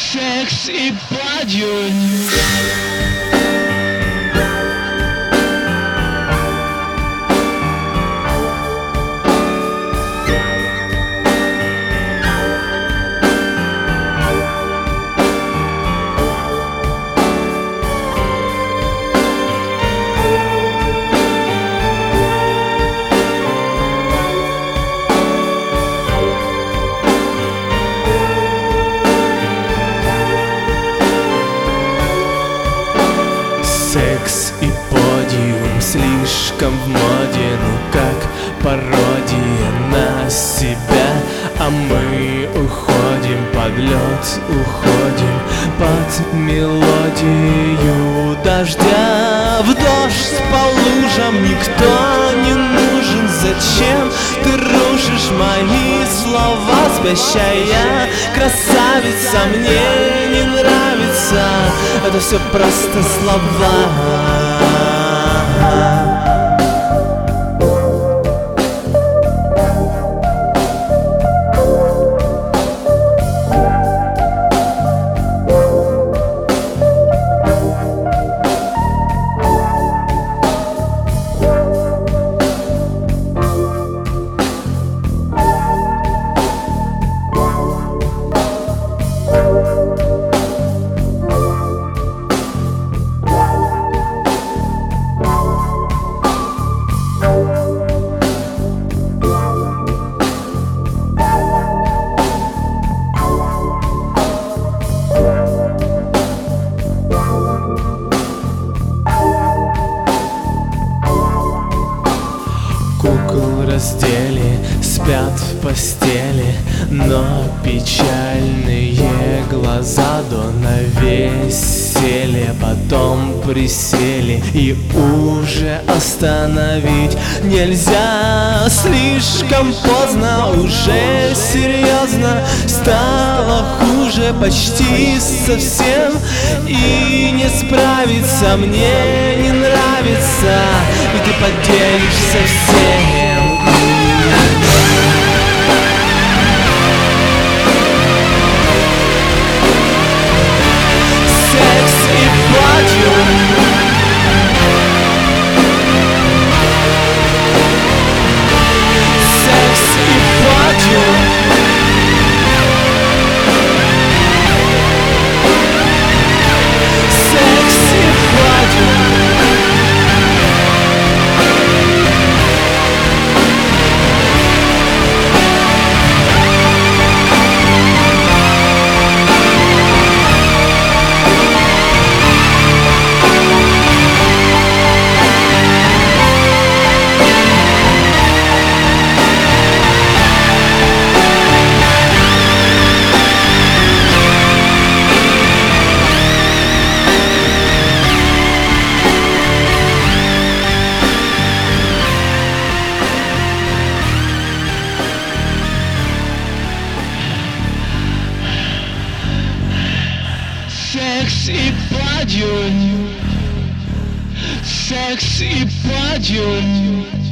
Секс и подиум. Секс и подиум слишком в моде, ну как пародия на себя. А мы уходим под лед, уходим под мелодию дождя. В дождь по лужам никто не нужен. Зачем ты рушишь мои слова? Спящая красавица мне не нравится. Это все просто слова. Кукол раздели, спят в постели, но печальные глаза до навесели, потом присели, и уже остановить нельзя. Слишком поздно, уже серьезно, стало хуже почти совсем, и не справиться мне не нравится, и ты поделишься всем. Секс и подиум. Секс и подиум.